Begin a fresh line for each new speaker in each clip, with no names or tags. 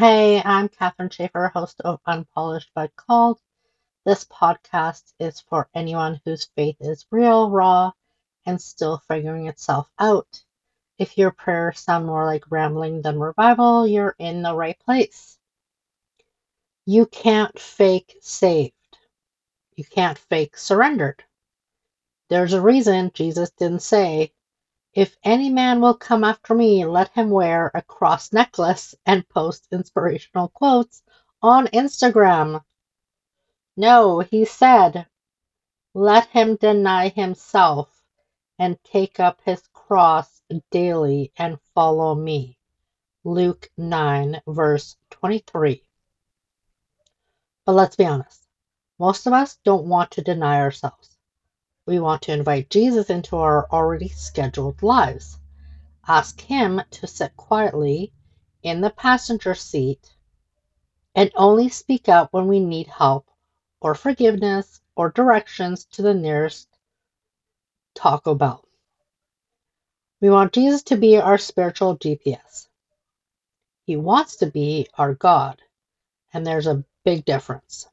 Hey, I'm Catherine Schaefer, host of Unpolished but Called. This podcast is for anyone whose faith is real, raw, and still figuring itself out. If your prayers sound more like rambling than revival, you're in the right place. You can't fake saved. You can't fake surrendered. There's a reason Jesus didn't say, "If any man will come after me, let him wear a cross necklace and post inspirational quotes on Instagram." No, he said, "Let him deny himself and take up his cross daily and follow me." Luke 9, verse 23. But let's be honest, most of us don't want to deny ourselves. We want to invite Jesus into our already scheduled lives. Ask him to sit quietly in the passenger seat and only speak up when we need help or forgiveness or directions to the nearest Taco Bell. We want Jesus to be our spiritual GPS. He wants to be our God, and there's a big difference.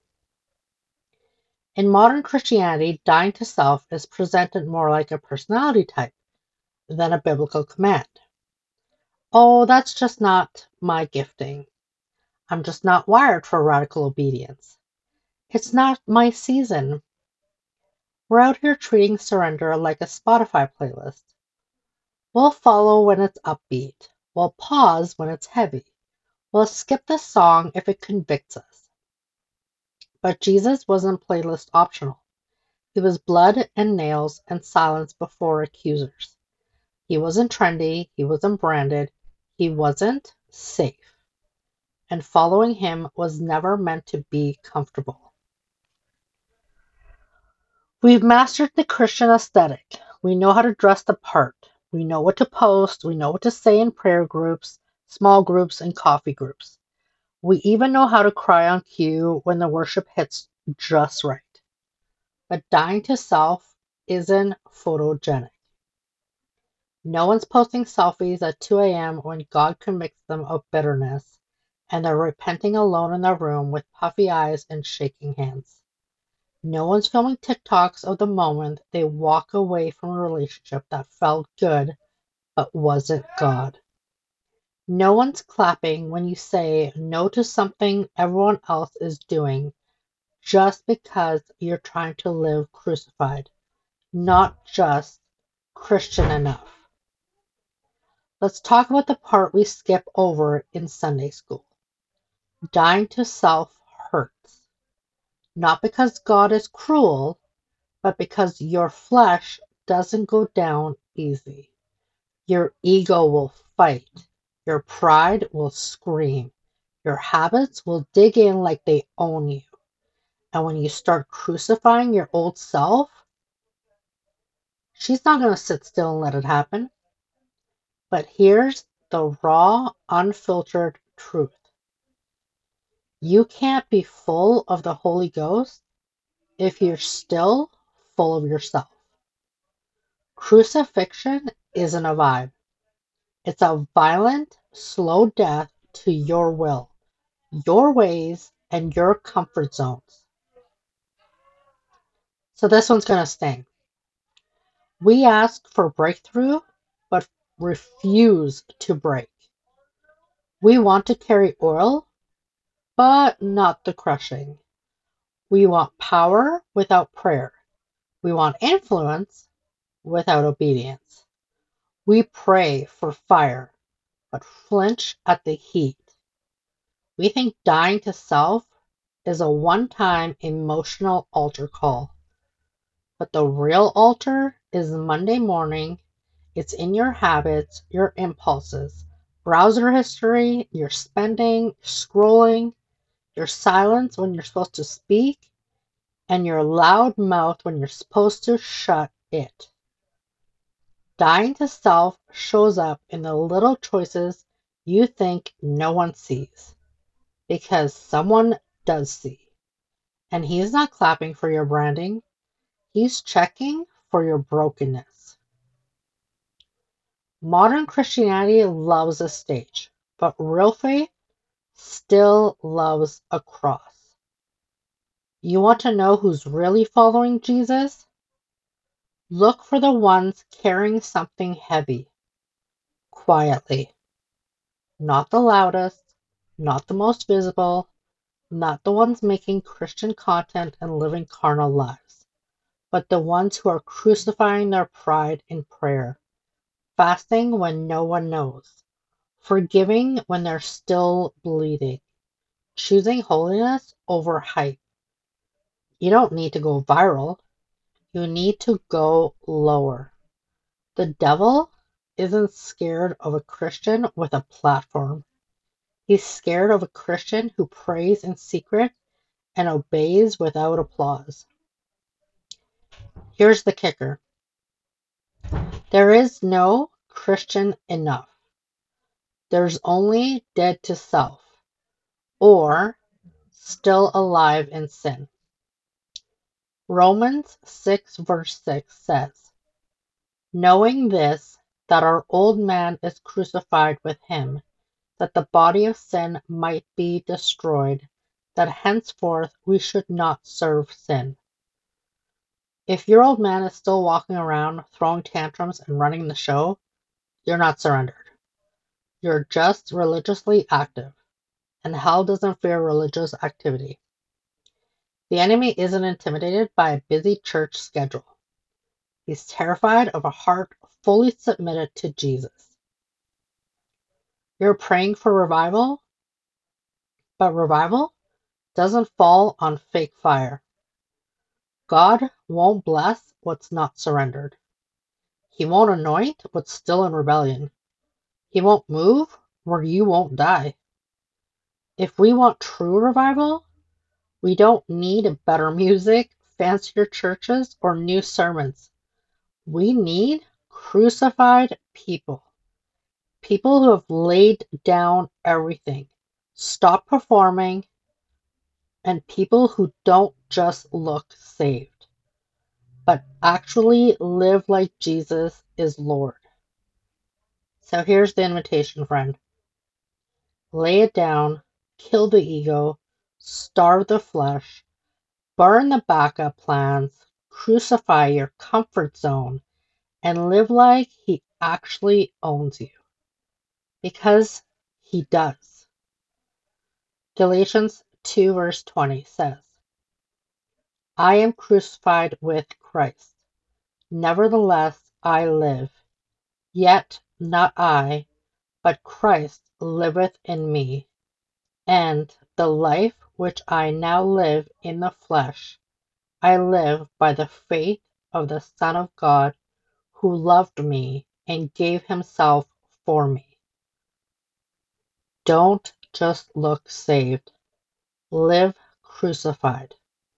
In modern Christianity, dying to self is presented more like a personality type than a biblical command. Oh, that's just not my gifting. I'm just not wired for radical obedience. It's not my season. We're out here treating surrender like a Spotify playlist. We'll follow when it's upbeat. We'll pause when it's heavy. We'll skip the song if it convicts us. But Jesus wasn't playlist optional. He was blood and nails and silence before accusers. He wasn't trendy. He wasn't branded. He wasn't safe. And following him was never meant to be comfortable. We've mastered the Christian aesthetic. We know how to dress the part. We know what to post. We know what to say in prayer groups, small groups, and coffee groups. We even know how to cry on cue when the worship hits just right. But dying to self isn't photogenic. No one's posting selfies at 2 a.m. when God convicts them of bitterness and they're repenting alone in their room with puffy eyes and shaking hands. No one's filming TikToks of the moment they walk away from a relationship that felt good but wasn't God. No one's clapping when you say no to something everyone else is doing just because you're trying to live crucified, not just Christian enough. Let's talk about the part we skip over in Sunday school. Dying to self hurts. Not because God is cruel, but because your flesh doesn't go down easy. Your ego will fight. Your pride will scream. Your habits will dig in like they own you. And when you start crucifying your old self, she's not going to sit still and let it happen. But here's the raw, unfiltered truth. You can't be full of the Holy Ghost if you're still full of yourself. Crucifixion isn't a vibe. It's a violent, slow death to your will, your ways, and your comfort zones. So this one's going to sting. We ask for breakthrough, but refuse to break. We want to carry oil, but not the crushing. We want power without prayer. We want influence without obedience. We pray for fire, but flinch at the heat. We think dying to self is a one-time emotional altar call. But the real altar is Monday morning. It's in your habits, your impulses, browser history, your spending, scrolling, your silence when you're supposed to speak, and your loud mouth when you're supposed to shut it. Dying to self shows up in the little choices you think no one sees, because someone does see. And he's not clapping for your branding, he's checking for your brokenness. Modern Christianity loves a stage, but real faith still loves a cross. You want to know who's really following Jesus? Look for the ones carrying something heavy, quietly. Not the loudest, not the most visible, not the ones making Christian content and living carnal lives, but the ones who are crucifying their pride in prayer, fasting when no one knows, forgiving when they're still bleeding, choosing holiness over hype. You don't need to go viral. You need to go lower. The devil isn't scared of a Christian with a platform. He's scared of a Christian who prays in secret and obeys without applause. Here's the kicker. There is no Christian enough. There's only dead to self, or still alive in sin. Romans 6 verse 6 says, knowing this, that our old man is crucified with him, that the body of sin might be destroyed, that henceforth we should not serve sin. If your old man is still walking around, throwing tantrums and running the show, you're not surrendered. You're just religiously active, and hell doesn't fear religious activity. The enemy isn't intimidated by a busy church schedule. He's terrified of a heart fully submitted to Jesus. You're praying for revival, but revival doesn't fall on fake fire. God won't bless what's not surrendered. He won't anoint what's still in rebellion. He won't move where you won't die. If we want true revival, we don't need better music, fancier churches, or new sermons. We need crucified people. People who have laid down everything, stopped performing, and people who don't just look saved, but actually live like Jesus is Lord. So here's the invitation, friend. Lay it down, kill the ego, starve the flesh, burn the backup plans, crucify your comfort zone, and live like he actually owns you. Because he does. Galatians 2 verse 20 says, I am crucified with Christ. Nevertheless I live. Yet not I, but Christ liveth in me. And the life which I now live in the flesh, I live by the faith of the Son of God, who loved me and gave himself for me. Don't just look saved. Live crucified.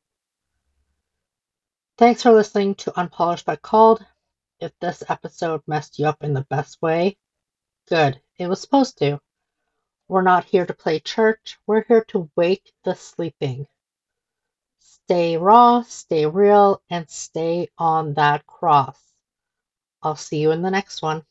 Thanks for listening to Unpolished but Called. If this episode messed you up in the best way, good. It was supposed to. We're not here to play church. We're here to wake the sleeping. Stay raw, stay real, and stay on that cross. I'll see you in the next one.